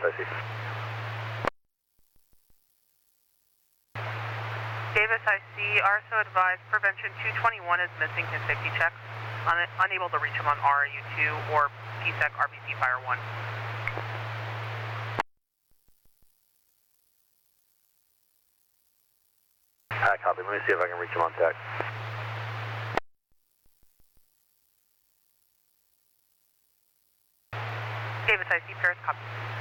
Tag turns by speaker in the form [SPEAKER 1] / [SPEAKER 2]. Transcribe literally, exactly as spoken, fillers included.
[SPEAKER 1] I see.
[SPEAKER 2] Davis, I see. R S O advised Prevention two twenty-one is missing his safety checks. Un unable to reach him on R U two or P SEC R B C Fire one.
[SPEAKER 1] Uh, copy. Let me see if I can reach him on tech.
[SPEAKER 2] Davis, I see. Paris, copy.